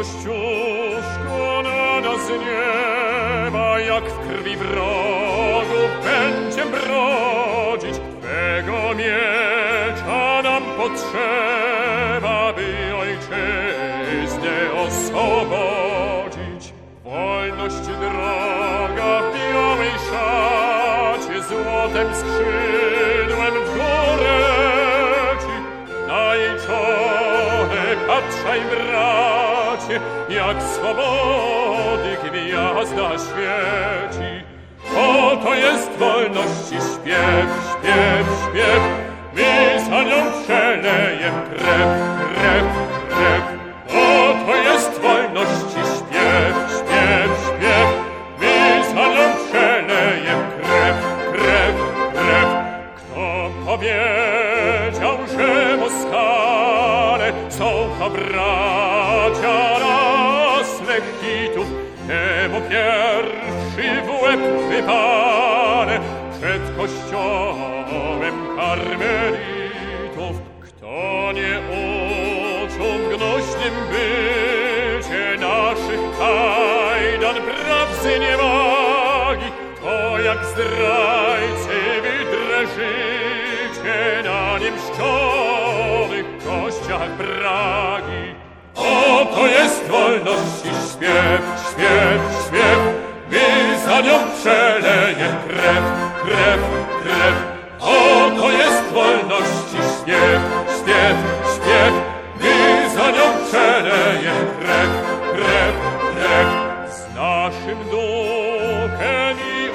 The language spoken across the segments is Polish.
Kościuszko na nas nieba, jak w krwi wrogów będziem brodzić. Twego miecza nam potrzeba, by ojczyznę oswobodzić. Wolność droga w białej szacie, złotem skrzydłem w górę leci. Na jej czole patrzaj, bracie, jak swobody gwiazda świeci. Oto jest wolności śpiew, śpiew, śpiew. My za nią przelejem krew, krew, krew. Oto jest wolności śpiew, śpiew, śpiew. My za nią przelejem krew, krew, krew. Kto powiedział, że Moskale są to bracia nas lechitów, temu pierwszy w łeb wypalę przed kościołem karmelitów. Kto nie uczył w gnośnym bycie naszych kajdan praw zniewagi, to jak zdrajcy wydrę życie na niemszczonych kościach Pragi. Oto jest wolności śpiew, śpiew, śpiew. My za nią przeleje krew, krew, krew. Oto jest wolności śpiew, śpiew, śpiew. My za nią przeleje krew, krew, krew. Z naszym duchem i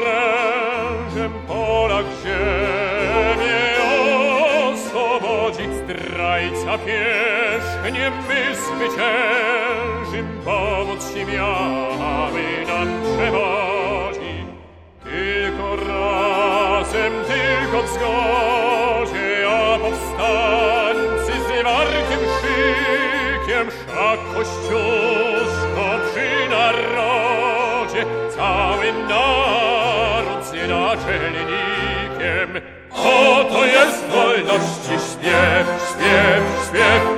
orężem Polak ziemię oswobodzi. Zdrajca pierzchniem my zwyciężym, pomoc siemiamy nam przewodzi. Tylko razem, tylko w zgodzie, a powstańcy z wartym szykiem, szlak Kościuszko przy narodzie, cały naród z naczelnikiem. Oto jest wolności śpiew, śpiew, śpiew.